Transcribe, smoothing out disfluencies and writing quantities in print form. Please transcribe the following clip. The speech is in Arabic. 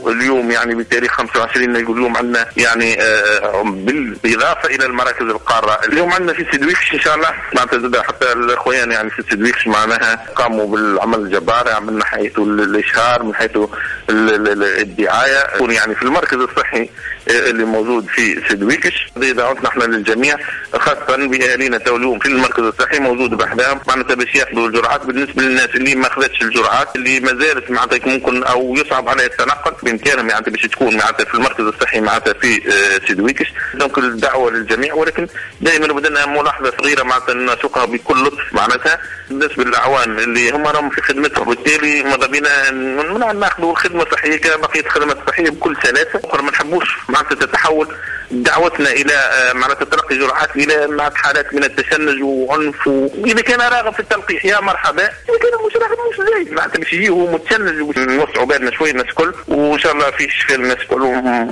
اليوم يعني بتاريخ 25 يقول اليوم عندنا يعني بالإضافة إلى المراكز القارة. اليوم عندنا في سيدويكش إن شاء الله معناتها حتى الأخوان يعني في سيدويكش معناها قاموا بالعمل الجبار من حيث الإشهار من حيث الدعاية يعني في المركز الصحي اللي موجود في سيدويكش. دعوتنا احنا للجميع خاصة بأهالينا اليوم في المركز الصحي موجود بحدهم معناتها باش ياخذوا الجرعات. بالنسبة للناس اللي ما أخذتش الجرعات اللي ما زالت معناتها ممكن أو يصعب عليها التنقل بإمكانهم معناتها باش تكون معناتها في المركز الصحي معناتها في سيدويكش. دونك الدعوة للجميع، ولكن دائما بدنا ملاحظة صغيرة معناتها نسوقها بكل لطف معناتها بالنسبة للأعوان اللي هم راهم في خدمتهم، وبالتالي ماذا بينا ناخذوا خدمة صحية كبقية خدمات صحية بكل سلاسة. ما نحبوش معناتها تتحول دعوتنا الى معناتها تلقي جرعات الى مع حالات من التشنج وعنف. واذا كان راغب في التلقيح يا مرحبا، اذا كان مش راغب مش زايد معناتها باش يجي هو متشنج ونوسعوا بالنا شويه الناس الكل، وان شاء الله في شفاء الناس الكل.